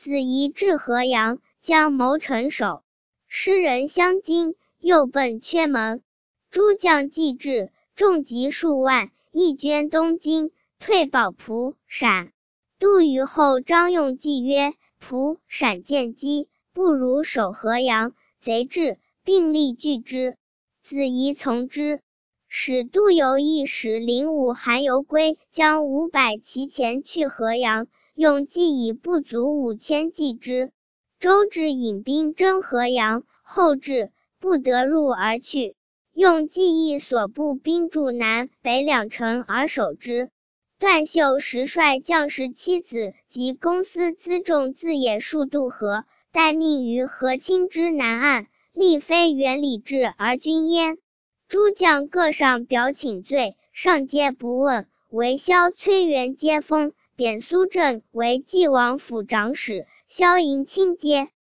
子仪至河阳，将谋臣守。诗人相惊，又奔阙门。诸将既至，众集数万，亦捐东京，退保蒲、陕。杜虞后张用计曰：蒲、陕见机，不如守河阳。贼至，并力拒之。子仪从之。使杜游一使灵武韩游归，将500骑前去河阳，用计以不足5000击之。周至引兵征河阳，后至，不得入而去。用计议所部兵驻南北两城而守之。段秀实率将士妻子及公私辎重自野数渡河，待命于河清之南岸，立非原里至而军焉。诸将各上表请罪，上皆不问，唯萧崔元皆封，贬苏正为济王府长史，萧迎亲皆